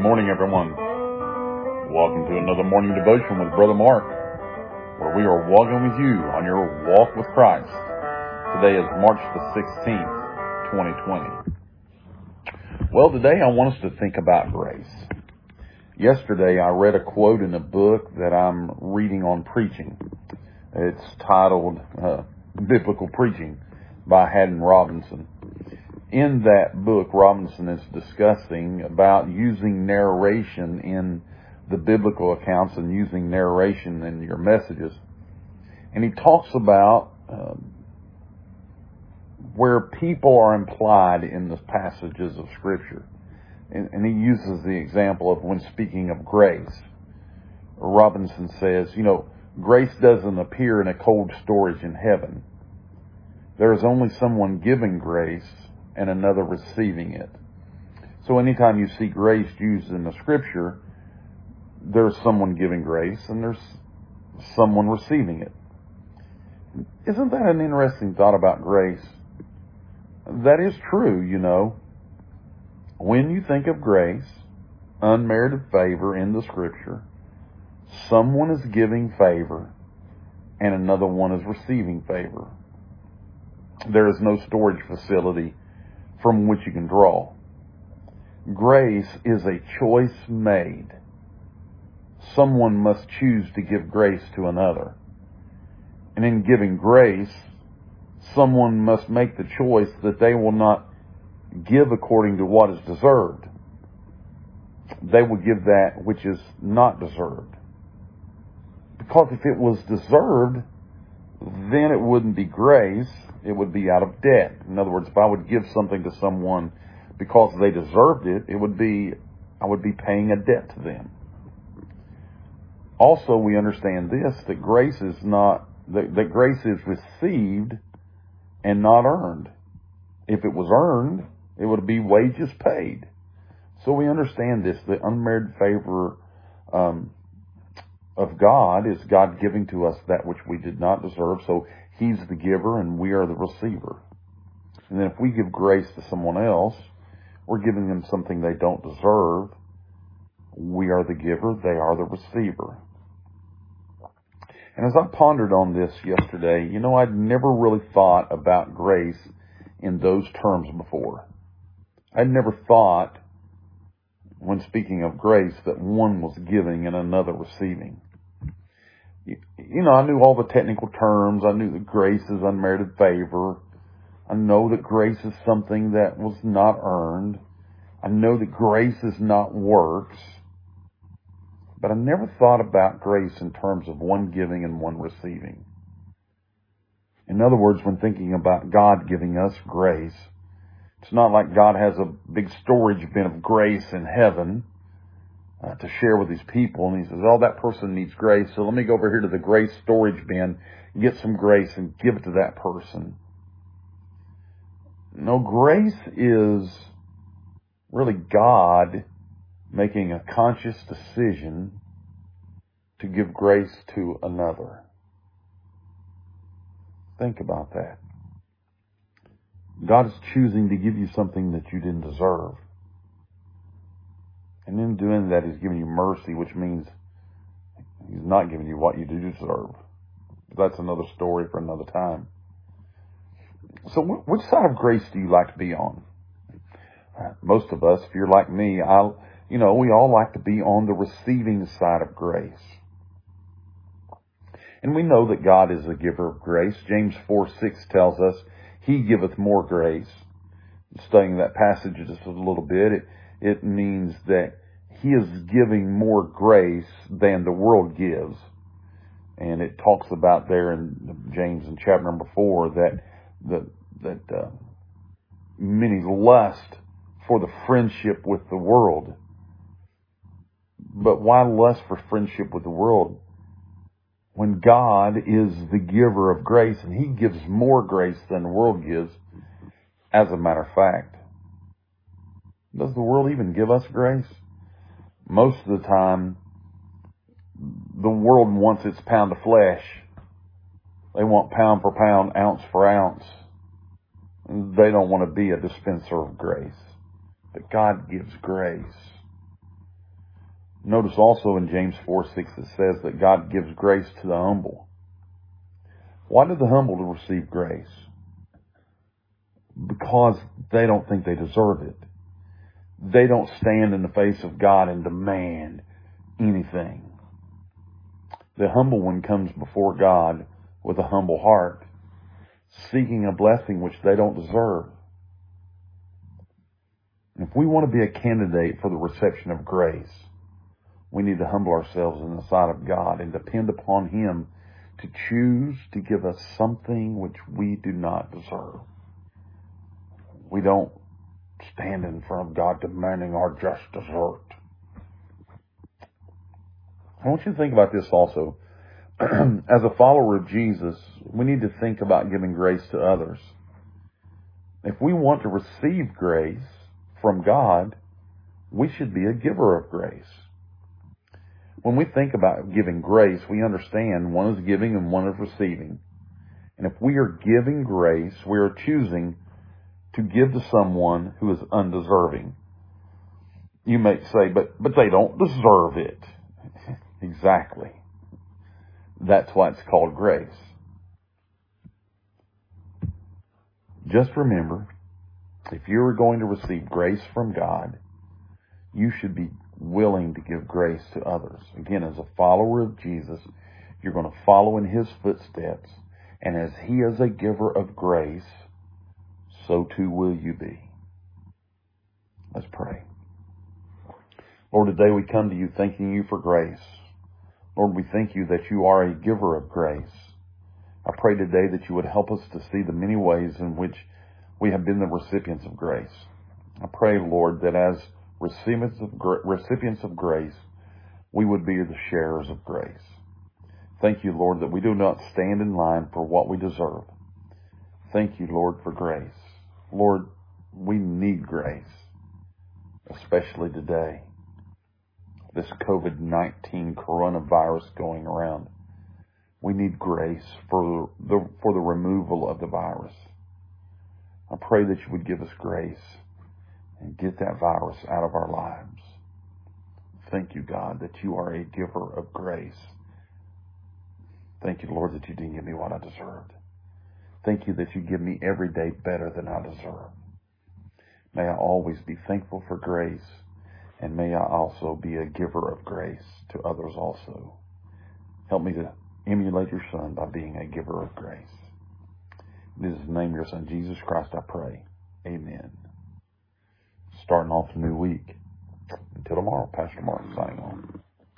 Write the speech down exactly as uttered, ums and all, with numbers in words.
morning, everyone. Welcome to another morning devotion with Brother Mark, where we are walking with you on your walk with Christ. Today is March the sixteenth, twenty twenty. Well, today I want us to think about grace. Yesterday I read a quote in a book that I'm reading on preaching. It's titled uh, Biblical Preaching by Haddon Robinson. In that book, Robinson is discussing about using narration in the biblical accounts and using narration in your messages. And he talks about um, where people are implied in the passages of Scripture. And, and he uses the example of when speaking of grace. Robinson says, you know, grace doesn't appear in a cold storage in heaven. There is only someone giving grace and another receiving it. So anytime you see grace used in the Scripture, there's someone giving grace and there's someone receiving it. Isn't that an interesting thought about grace? That is true, you know. When you think of grace, unmerited favor in the Scripture, someone is giving favor and another one is receiving favor. There is no storage facility from which you can draw. Grace is a choice made. Someone must choose to give grace to another. And in giving grace, someone must make the choice that they will not give according to what is deserved. They will give that which is not deserved. Because if it was deserved, then it wouldn't be grace. It would be out of debt. In other words, if I would give something to someone because they deserved it, it would be, I would be paying a debt to them. Also, we understand this, that grace is not, that, that grace is received and not earned. If it was earned, it would be wages paid. So we understand this, the unmerited favor um, of God is God giving to us that which we did not deserve. So He's the giver and we are the receiver. And then if we give grace to someone else, we're giving them something they don't deserve. We are the giver, they are the receiver. And as I pondered on this yesterday, you know, I'd never really thought about grace in those terms before. I'd never thought, when speaking of grace, that one was giving and another receiving. You know, I knew all the technical terms. I knew that grace is unmerited favor. I know that grace is something that was not earned. I know that grace is not works. But I never thought about grace in terms of one giving and one receiving. In other words, when thinking about God giving us grace, it's not like God has a big storage bin of grace in heaven Uh, to share with these people, and he says, oh, that person needs grace, so let me go over here to the grace storage bin, get some grace and give it to that person. No, grace is really God making a conscious decision to give grace to another. Think about that. God is choosing to give you something that you didn't deserve. And in doing that, He's giving you mercy, which means He's not giving you what you do deserve. That's another story for another time. So which side of grace do you like to be on? Most of us, if you're like me, I, you know, we all like to be on the receiving side of grace. And we know that God is a giver of grace. James four six tells us, He giveth more grace. Studying that passage just a little bit, it It means that He is giving more grace than the world gives. And it talks about there in James in chapter number four that that, that uh, many lust for the friendship with the world. But why lust for friendship with the world? When God is the giver of grace and He gives more grace than the world gives, as a matter of fact. Does the world even give us grace? Most of the time, the world wants its pound of flesh. They want pound for pound, ounce for ounce. They don't want to be a dispenser of grace. But God gives grace. Notice also in James four six it says that God gives grace to the humble. Why do the humble receive grace? Because they don't think they deserve it. They don't stand in the face of God and demand anything. The humble one comes before God with a humble heart, seeking a blessing which they don't deserve. If we want to be a candidate for the reception of grace, we need to humble ourselves in the sight of God and depend upon Him to choose to give us something which we do not deserve. We don't stand in front of God demanding our just desert. I want you to think about this also. As a follower of Jesus, we need to think about giving grace to others. If we want to receive grace from God, we should be a giver of grace. When we think about giving grace, we understand one is giving and one is receiving. And if we are giving grace, we are choosing to give to someone who is undeserving. You may say, but, but they don't deserve it. Exactly. That's why it's called grace. Just remember, if you're going to receive grace from God, you should be willing to give grace to others. Again, as a follower of Jesus, you're going to follow in His footsteps. And as He is a giver of grace, so too will you be. Let's pray. Lord, today we come to You thanking You for grace. Lord, we thank You that You are a giver of grace. I pray today that You would help us to see the many ways in which we have been the recipients of grace. I pray, Lord, that as recipients of, gra- recipients of grace, we would be the sharers of grace. Thank You, Lord, that we do not stand in line for what we deserve. Thank You, Lord, for grace. Lord, we need grace, especially today. This COVID nineteen coronavirus going around. We need grace for the, for the removal of the virus. I pray that You would give us grace and get that virus out of our lives. Thank You, God, that You are a giver of grace. Thank You, Lord, that You didn't give me what I deserved. Thank You that You give me every day better than I deserve. May I always be thankful for grace, and may I also be a giver of grace to others also. Help me to emulate Your Son by being a giver of grace. In His name, Your Son, Jesus Christ, I pray. Amen. Starting off a new week. Until tomorrow, Pastor Mark signing on.